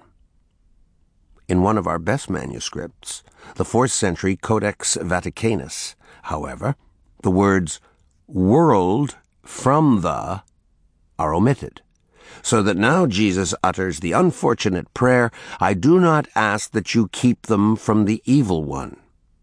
In one of our best manuscripts, the 4th century Codex Vaticanus, however, the words "world" from the are omitted, so that now Jesus utters the unfortunate prayer, "I do not ask that you keep them from the evil one."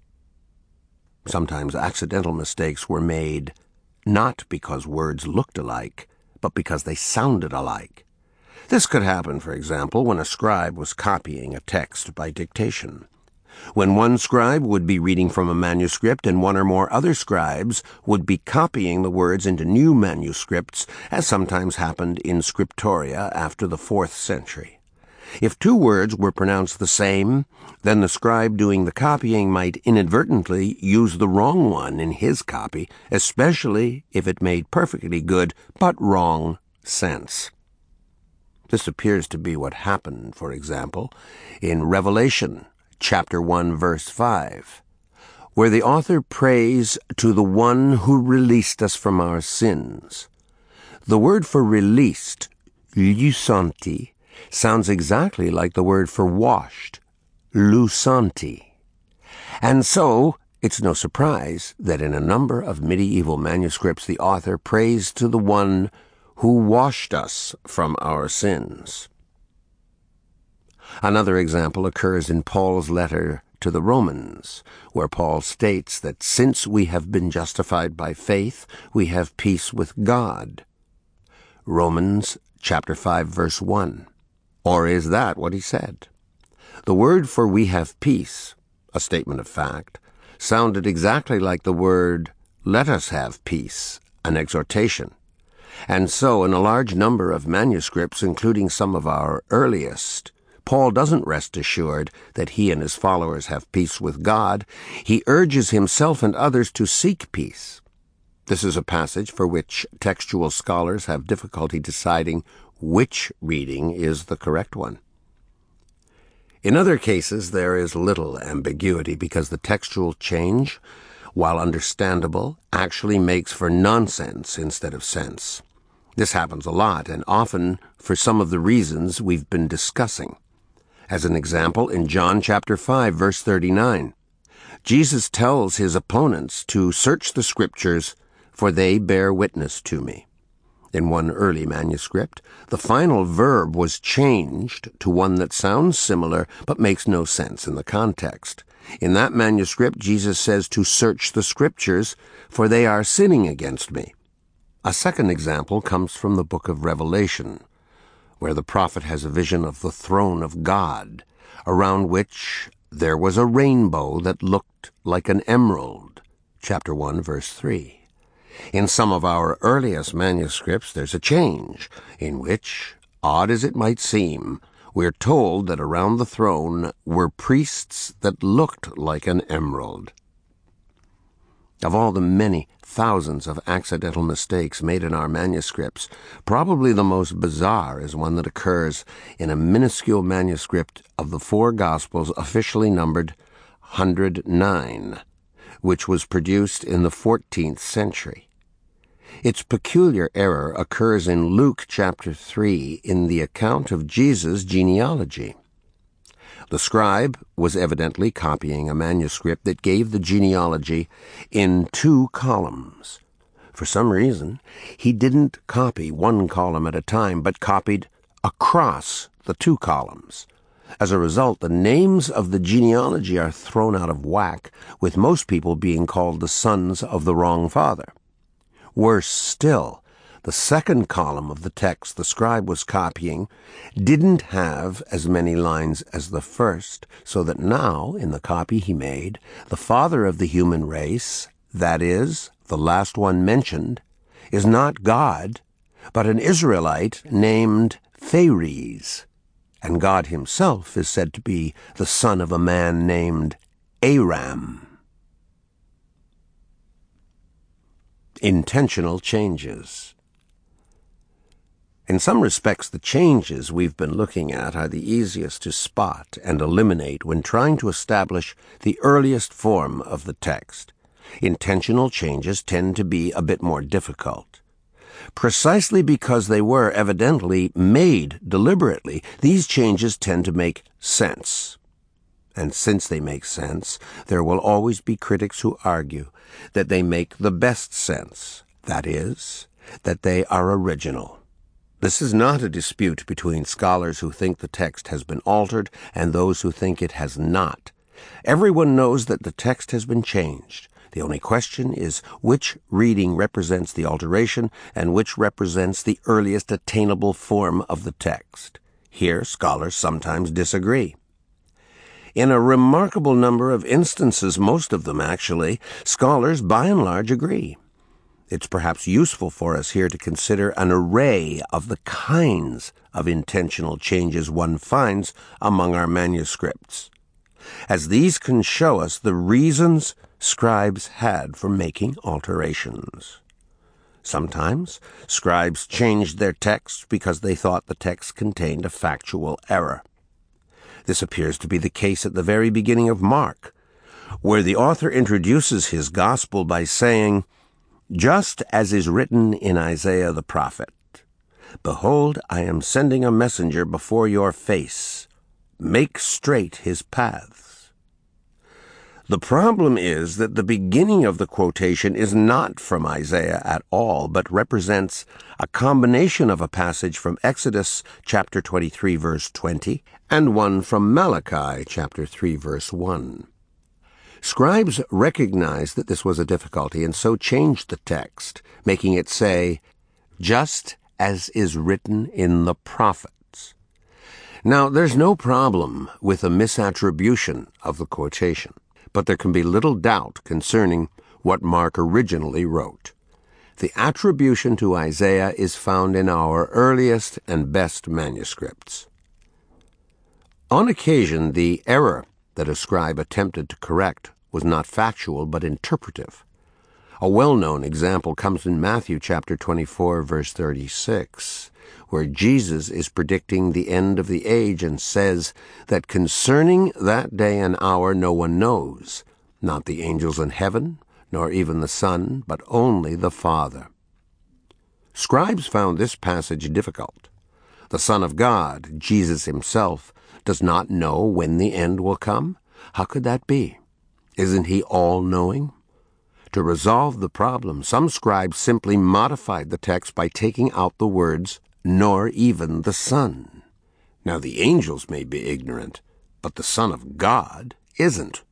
Sometimes accidental mistakes were made not because words looked alike, but because they sounded alike. This could happen, for example, when a scribe was copying a text by dictation. When one scribe would be reading from a manuscript and one or more other scribes would be copying the words into new manuscripts, as sometimes happened in scriptoria after the 4th century. If two words were pronounced the same, then the scribe doing the copying might inadvertently use the wrong one in his copy, especially if it made perfectly good but wrong sense. This appears to be what happened, for example, in Revelation chapter 1, verse 5, where the author prays to the one who released us from our sins. The word for released, lusanti, sounds exactly like the word for washed, lusanti. And so, it's no surprise that in a number of medieval manuscripts the author prays to the one who washed us from our sins. Another example occurs in Paul's letter to the Romans, where Paul states that since we have been justified by faith, we have peace with God. Romans chapter 5, verse 1. Or is that what he said? The word for "we have peace," a statement of fact, sounded exactly like the word "let us have peace," an exhortation. And so, in a large number of manuscripts, including some of our earliest, Paul doesn't rest assured that he and his followers have peace with God. He urges himself and others to seek peace. This is a passage for which textual scholars have difficulty deciding which reading is the correct one. In other cases, there is little ambiguity because the textual change, while understandable, actually makes for nonsense instead of sense. This happens a lot, and often for some of the reasons we've been discussing. As an example, in John chapter 5, verse 39, Jesus tells his opponents to search the Scriptures, for they bear witness to me. In one early manuscript, the final verb was changed to one that sounds similar but makes no sense in the context. In that manuscript, Jesus says to search the Scriptures, for they are sinning against me. A second example comes from the book of Revelation, where the prophet has a vision of the throne of God, around which there was a rainbow that looked like an emerald. Chapter 1, verse 3. In some of our earliest manuscripts, there's a change, in which, odd as it might seem, we're told that around the throne were priests that looked like an emerald. Of all the many thousands of accidental mistakes made in our manuscripts, probably the most bizarre is one that occurs in a minuscule manuscript of the four Gospels officially numbered 109, which was produced in the 14th century. Its peculiar error occurs in Luke chapter 3 in the account of Jesus' genealogy. The scribe was evidently copying a manuscript that gave the genealogy in 2 columns. For some reason, he didn't copy one column at a time, but copied across the 2 columns. As a result, the names of the genealogy are thrown out of whack, with most people being called the sons of the wrong father. Worse still, the second column of the text the scribe was copying didn't have as many lines as the first, so that now, in the copy he made, the father of the human race, that is, the last one mentioned, is not God, but an Israelite named Phares, and God himself is said to be the son of a man named Aram. Intentional changes. In some respects, the changes we've been looking at are the easiest to spot and eliminate when trying to establish the earliest form of the text. Intentional changes tend to be a bit more difficult. Precisely because they were evidently made deliberately, these changes tend to make sense. And since they make sense, there will always be critics who argue that they make the best sense, that is, that they are original. This is not a dispute between scholars who think the text has been altered and those who think it has not. Everyone knows that the text has been changed. The only question is which reading represents the alteration and which represents the earliest attainable form of the text. Here, scholars sometimes disagree. In a remarkable number of instances, most of them actually, scholars by and large agree. It's perhaps useful for us here to consider an array of the kinds of intentional changes one finds among our manuscripts, as these can show us the reasons scribes had for making alterations. Sometimes scribes changed their texts because they thought the text contained a factual error. This appears to be the case at the very beginning of Mark, where the author introduces his gospel by saying, "Just as is written in Isaiah the prophet, Behold, I am sending a messenger before your face. Make straight his paths." The problem is that the beginning of the quotation is not from Isaiah at all, but represents a combination of a passage from Exodus chapter 23, verse 20, and one from Malachi chapter 3, verse 1. Scribes recognized that this was a difficulty and so changed the text, making it say, "Just as is written in the prophets." Now, there's no problem with a misattribution of the quotation, but there can be little doubt concerning what Mark originally wrote. The attribution to Isaiah is found in our earliest and best manuscripts. On occasion, the error that a scribe attempted to correct was not factual but interpretive. A well-known example comes in Matthew chapter 24, verse 36, where Jesus is predicting the end of the age and says that concerning that day and hour no one knows, not the angels in heaven, nor even the Son, but only the Father. Scribes found this passage difficult. The Son of God, Jesus himself, does not know when the end will come? How could that be? Isn't he all-knowing? To resolve the problem, some scribes simply modified the text by taking out the words, "nor even the Son." Now the angels may be ignorant, but the Son of God isn't.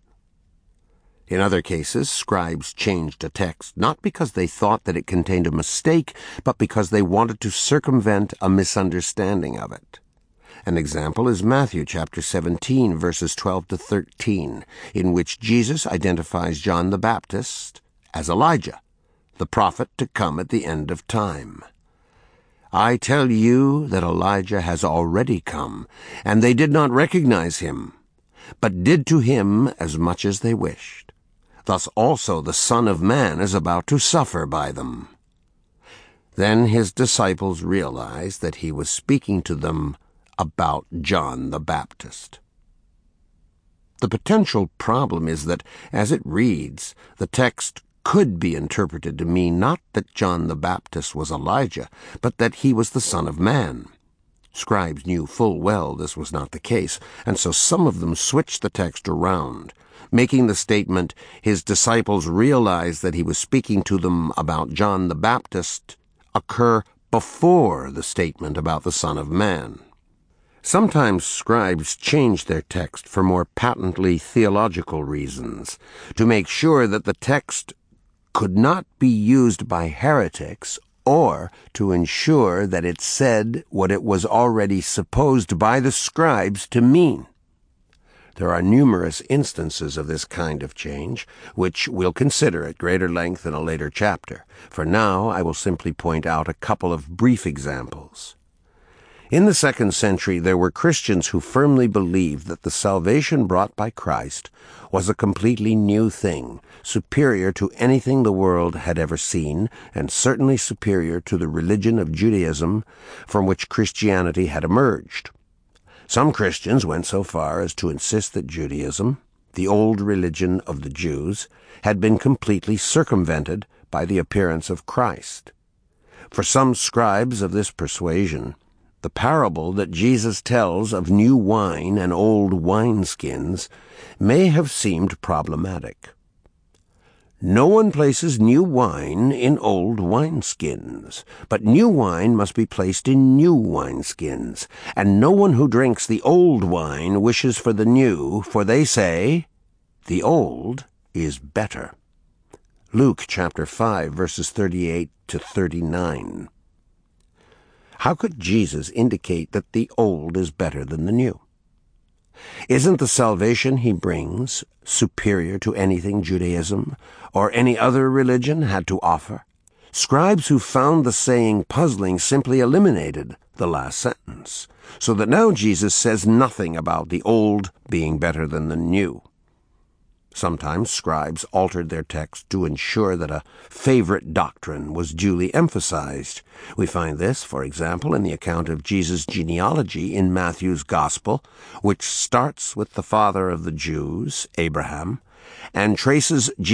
In other cases, scribes changed a text not because they thought that it contained a mistake, but because they wanted to circumvent a misunderstanding of it. An example is Matthew chapter 17, verses 12 to 13, in which Jesus identifies John the Baptist as Elijah, the prophet to come at the end of time. "I tell you that Elijah has already come, and they did not recognize him, but did to him as much as they wished. Thus also the Son of Man is about to suffer by them." Then his disciples realized that he was speaking to them about John the Baptist. The potential problem is that, as it reads, the text could be interpreted to mean not that John the Baptist was Elijah, but that he was the Son of Man. Scribes knew full well this was not the case, and so some of them switched the text around, making the statement, "His disciples realized that he was speaking to them about John the Baptist," occur before the statement about the Son of Man. Sometimes scribes changed their text for more patently theological reasons, to make sure that the text could not be used by heretics, or to ensure that it said what it was already supposed by the scribes to mean. There are numerous instances of this kind of change, which we'll consider at greater length in a later chapter. For now, I will simply point out a couple of brief examples. In the 2nd century, there were Christians who firmly believed that the salvation brought by Christ was a completely new thing, superior to anything the world had ever seen, and certainly superior to the religion of Judaism from which Christianity had emerged. Some Christians went so far as to insist that Judaism, the old religion of the Jews, had been completely circumvented by the appearance of Christ. For some scribes of this persuasion, the parable that Jesus tells of new wine and old wineskins may have seemed problematic. No one places new wine in old wineskins, but new wine must be placed in new wineskins, and no one who drinks the old wine wishes for the new, for they say, the old is better. Luke chapter 5, verses 38 to 39. How could Jesus indicate that the old is better than the new? Isn't the salvation he brings superior to anything Judaism or any other religion had to offer? Scribes who found the saying puzzling simply eliminated the last sentence, so that now Jesus says nothing about the old being better than the new. Sometimes scribes altered their text to ensure that a favorite doctrine was duly emphasized. We find this, for example, in the account of Jesus' genealogy in Matthew's Gospel, which starts with the father of the Jews, Abraham, and traces